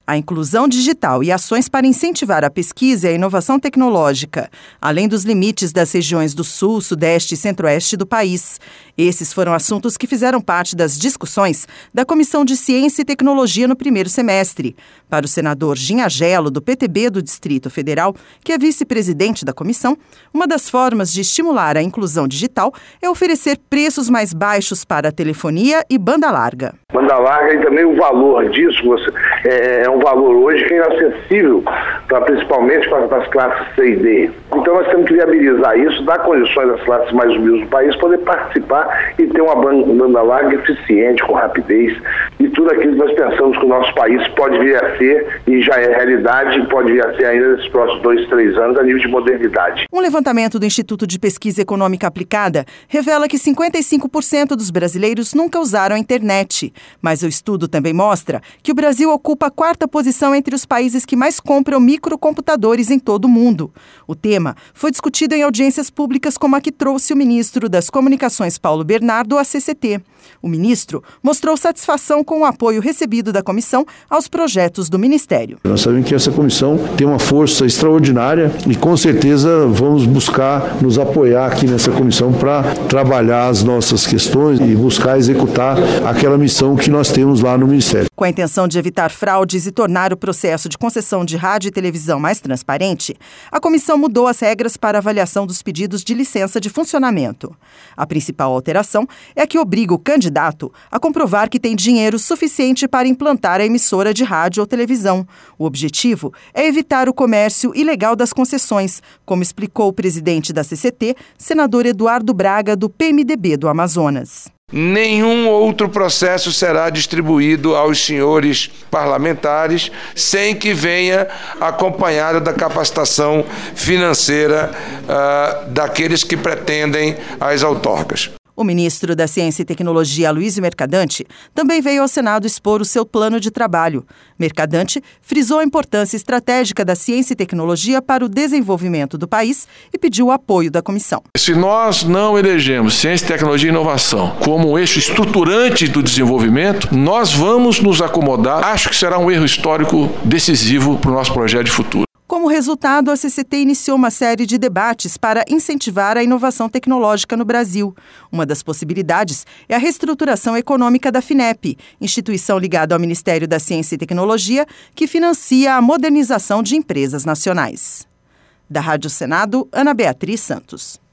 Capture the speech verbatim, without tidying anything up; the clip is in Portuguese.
A inclusão digital e ações para incentivar a pesquisa e a inovação tecnológica, além dos limites das regiões do Sul, Sudeste e Centro-Oeste do país. Esses foram assuntos que fizeram parte das discussões da Comissão de Ciência e Tecnologia no primeiro semestre. Para o senador Ginhagelo, do P T B do Distrito Federal, que é vice-presidente da comissão, uma das formas de estimular a inclusão digital é oferecer preços mais baixos para a telefonia e banda larga. Banda larga e também o valor disso você, é, é um valor hoje que é inacessível, pra, principalmente para, para as classes C e D. Então nós temos que viabilizar isso, dar condições às classes mais humildes do país poder participar e ter uma banda larga eficiente, com rapidez e tudo aquilo que nós pensamos que o nosso país pode vir a ser e já é realidade e pode vir a ser ainda nesses próximos dois, três anos a nível de modernidade. Um levantamento do Instituto de Pesquisa Econômica Aplicada revela que cinquenta e cinco por cento dos brasileiros nunca usaram a internet. Mas o estudo também mostra que o Brasil ocupa a quarta posição entre os países que mais compram microcomputadores em todo o mundo. O tema foi discutido em audiências públicas como a que trouxe o ministro das Comunicações, Paulo Bernardo, à C C T. O ministro mostrou satisfação com o apoio recebido da comissão aos projetos do Ministério. Nós sabemos que essa comissão tem uma força extraordinária e com certeza vamos buscar nos apoiar aqui nessa comissão para trabalhar as nossas questões e buscar executar aquela missão que nós temos lá no Ministério. Com a intenção de evitar fraudes e tornar o processo de concessão de rádio e televisão mais transparente, a comissão mudou as regras para avaliação dos pedidos de licença de funcionamento. A principal alteração é a que obriga o candidato a comprovar que tem dinheiro suficiente para implantar a emissora de rádio ou televisão. O objetivo é evitar o comércio ilegal das concessões, como explicou o presidente da C C T, senador Eduardo Braga, do P M D B do Amazonas. Nenhum outro processo será distribuído aos senhores parlamentares sem que venha acompanhado da capacitação financeira uh, daqueles que pretendem as outorgas. O ministro da Ciência e Tecnologia, Aloysio Mercadante, também veio ao Senado expor o seu plano de trabalho. Mercadante frisou a importância estratégica da ciência e tecnologia para o desenvolvimento do país e pediu o apoio da comissão. Se nós não elegemos ciência, tecnologia e inovação como um eixo estruturante do desenvolvimento, nós vamos nos acomodar. Acho que será um erro histórico decisivo para o nosso projeto de futuro. Como resultado, a C C T iniciou uma série de debates para incentivar a inovação tecnológica no Brasil. Uma das possibilidades é a reestruturação econômica da FINEP, instituição ligada ao Ministério da Ciência e Tecnologia, que financia a modernização de empresas nacionais. Da Rádio Senado, Ana Beatriz Santos.